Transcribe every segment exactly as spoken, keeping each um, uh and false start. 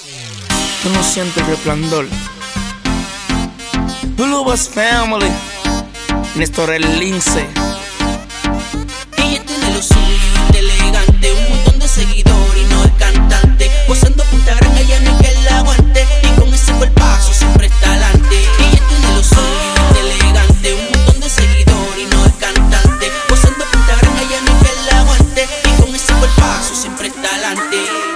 Tú no sientes el resplandor. Bulubas Family, Néstor el Lince. Ella tiene lo suyo, elegante, un montón de seguidores y no es cantante. Posando por Instagram, ella no hay que la aguante, y con ese cuerpazo siempre está alante. Ella tiene lo suyo, elegante, un montón de seguidores y no es cantante. Posando por Instagram, ella no hay que la aguante, y con ese cuerpazo siempre está alante.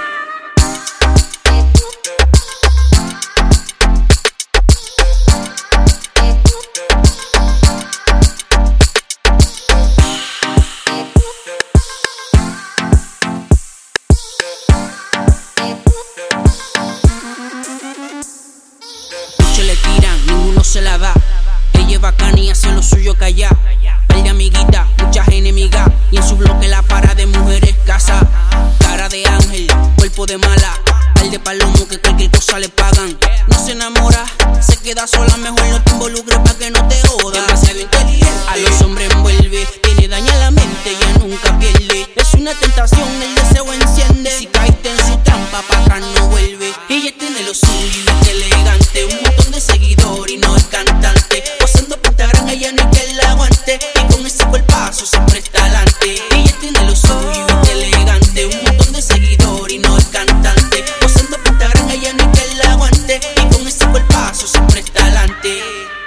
Le tiran, ninguno se la da. Ella es bacana y hace lo suyo callada. Par de amiguitas, muchas enemigas, y en su bloque la para de mujeres casas. Cara de ángel, cuerpo de mala, par de palomo que cualquier cosa le pagan. No se enamora, se queda sola, mejor no te involucres pa' que no te joda. Demasiado inteligente, a los hombres envuelve, tiene daña la mente, ella nunca pierde. Es una tentación, el deseo enciende. Si caíste en su trampa, pa' acá no vuelve. Ella tiene lo suyo y es elegante, un montón de seguidores y no es cantante. Posando por Instagram, ella no hay que la aguante, y con ese cuerpazo siempre está alante. Ella tiene lo suyo y es elegante, un montón de seguidores y no es cantante. Posando por Instagram, ella no hay que la aguante, y con ese cuerpazo siempre está alante.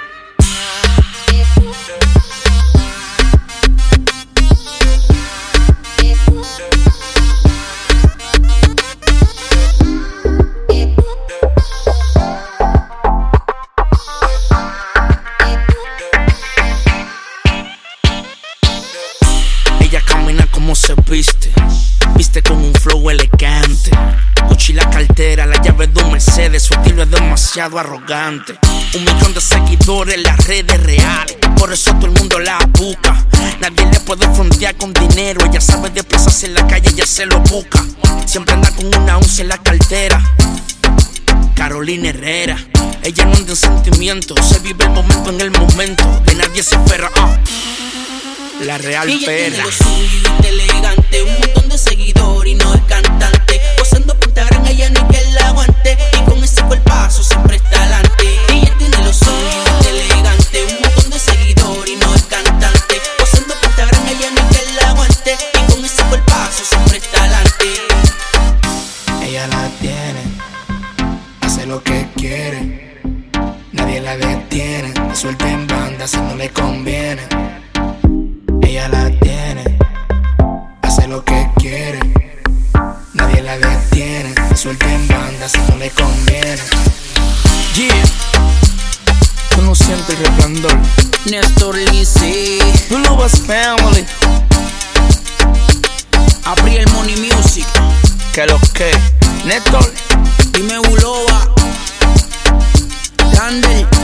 Ella camina como se viste, viste con un flow elegante. Gucci la cartera, la llave de un Mercedes, su estilo es demasiado arrogante. Un millón de seguidores en las redes reales, por eso todo el mundo la busca. Nadie le puede frontear con dinero, ella sabe desplazarse en la calle, ella se lo busca. Siempre anda con una once en la cartera. Carolina Herrera, ella no anda en sentimientos, se vive el momento en el momento, de nadie se espera. uh. La real Ella perra. tiene lo suyo y es elegante, un montón de seguidores y no es cantante. Posando por Instagram, ella no hay que la aguante, y con ese cuerpazo siempre está alante. Ella tiene lo suyo y es elegante, un montón de seguidores y no es cantante. Posando por Instagram, ella no hay que la aguante, y con ese cuerpazo siempre está alante. Ella la tiene, hace lo que quiere, nadie la detiene, suelta en banda si no le conviene. Ella la tiene, hace lo que quiere, nadie la detiene, suelta en banda si no le conviene. Yeah, tú no sientes el resplandor. Néstor Lince, Bulubas Family, abrí el Money Music. que lo que, Néstor. Dime Buloba, Randall.